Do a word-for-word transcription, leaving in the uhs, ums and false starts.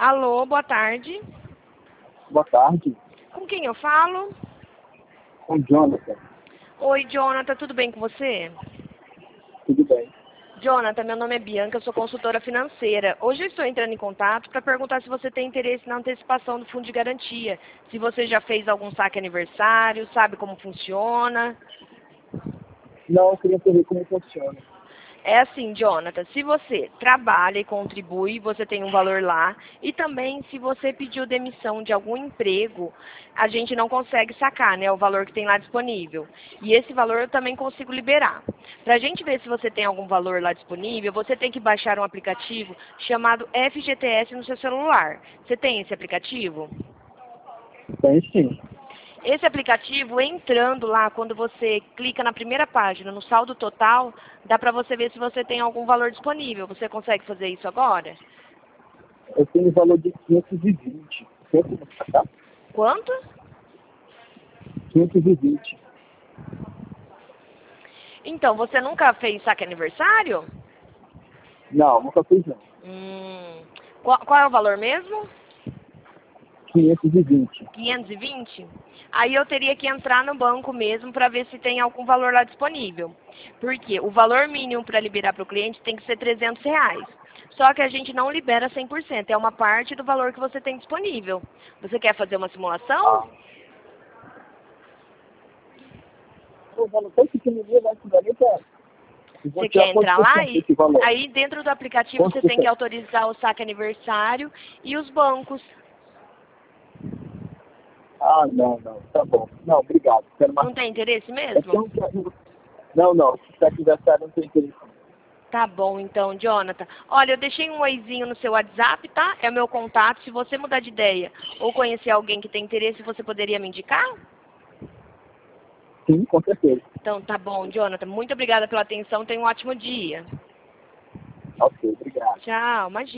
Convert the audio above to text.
Alô, boa tarde. Boa tarde, Com quem eu falo? com o Jonathan. Oi, Jonathan, tudo bem com você? Tudo bem? Jonathan, meu nome é Bianca, eu sou consultora financeira. Hoje eu estou entrando em contato para perguntar se você tem interesse na antecipação do fundo de garantia. Se você já fez algum saque aniversário, sabe como funciona. Não, eu queria saber como funciona. É assim, Jonathan, se você trabalha e contribui, você tem um valor lá. E também, se você pediu demissão de algum emprego, a gente não consegue sacar, né, o valor que tem lá disponível. E esse valor eu também consigo liberar. Para a gente ver se você tem algum valor lá disponível, você tem que baixar um aplicativo chamado F G T S no seu celular. Você tem esse aplicativo? Tem sim. Esse aplicativo, entrando lá, quando você clica na primeira página, no saldo total, dá para você ver se você tem algum valor disponível. Você consegue fazer isso agora? Eu tenho o valor de quinhentos e vinte. Tem como sacar? Quanto? quinhentos e vinte. Então, você nunca fez saque aniversário? Não, nunca fiz não. Hum, qual, qual é o valor mesmo? quinhentos e vinte. quinhentos e vinte? Aí eu teria que entrar no banco mesmo para ver se tem algum valor lá disponível. Porque o valor mínimo para liberar para o cliente tem que ser trezentos reais. Só que a gente não libera cem por cento, é uma parte do valor que você tem disponível. Você quer fazer uma simulação? Ah. O valor tão pequenininho, vai estudar nem pra... Você Você quer quantos entrar por lá cento e esse valor? aí dentro do aplicativo Quantos você por tem que cento? autorizar o saque aniversário e os bancos. Ah, não, não. Tá bom. Não, obrigado. Quero mais. Não tem interesse É que eu mesmo? não quero... Não, não. Se você quiser, não tem interesse. Tá bom, então, Jonathan. Olha, eu deixei um oizinho no seu WhatsApp, tá? É o meu contato. Se você mudar de ideia ou conhecer alguém que tem interesse, você poderia me indicar? Sim, com certeza. Então, tá bom, Jonathan. Muito obrigada pela atenção. Tenha um ótimo dia. Ok, obrigado. Tchau, imagina.